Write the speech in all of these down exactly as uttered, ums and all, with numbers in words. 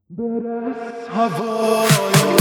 برس هوای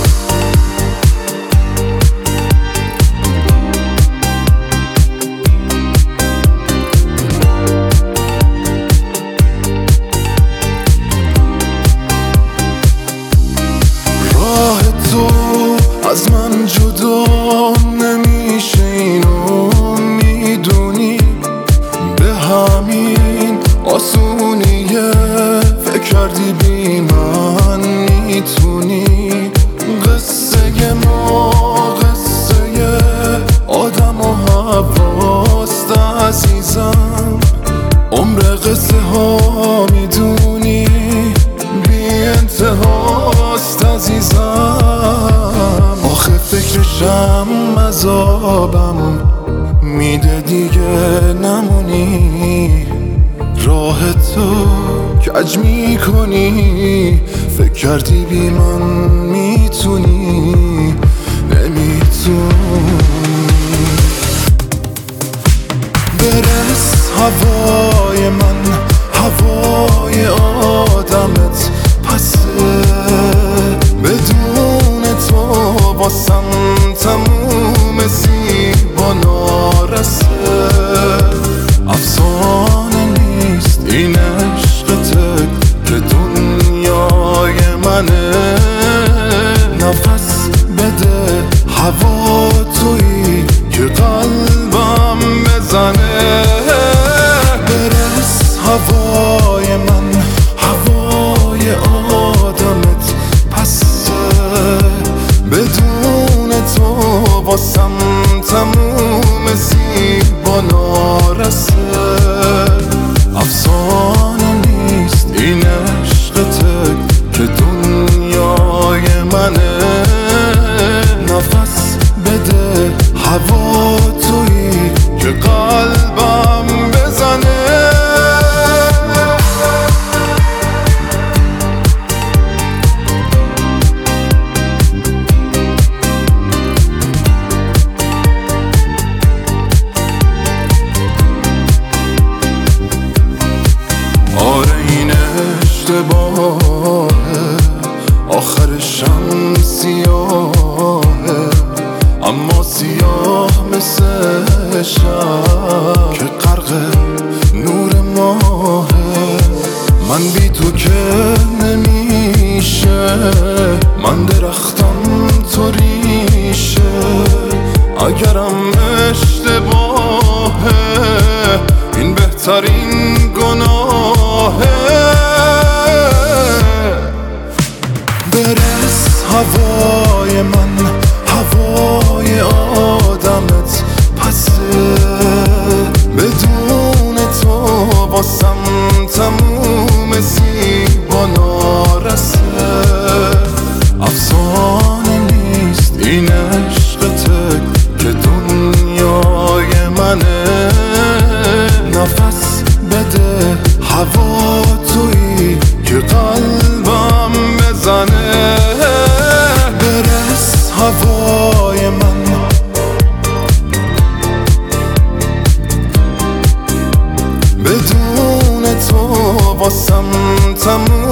راه تو از من جدا نمیشه، اینو میدونی، به همین آسونیه. فکر کردی بی من میتونی؟ قصه ما قصه آدم و حواست عزیزم، عمر قصه ها میدونی بی انتهاست عزیزم. آخه فکرشم عذابم میده دیگه نمونی، راه تو کج میکنی. فکر کردی بی من میتونی، نمیتونی. برس هوای من، هوای آدمت پسه، بدون تو واسم تموم زیبا نارسه. افسانه نیست این عشقته که دنیای منه. نفس بده هوا تویی که قلبم بزنه. برس هوای من، هوای آدمت پسه، بدون تو واسم تموم زیبا نارسه. افسانه نیست این عشقته که دنیای منه. نفس بده هوا تویی که قلبم بزنه. آره این اشتباهه، آخرشم سیاهه، اما سیاه مثل شب که غرق نور ماهه. من بی تو که نمیشه، من درختم تو ریشه. اگرم اشتباهه این بهترین گناهه. برس هوای من، هوای آدمت پسه، بدون تو واسم تموم زیبا نارسه. افسانه نیست این عشقته که دنیای منه. نفس بده هوا تویی که قلبم بزنه. برس هوای من، بدون تو واسم تموم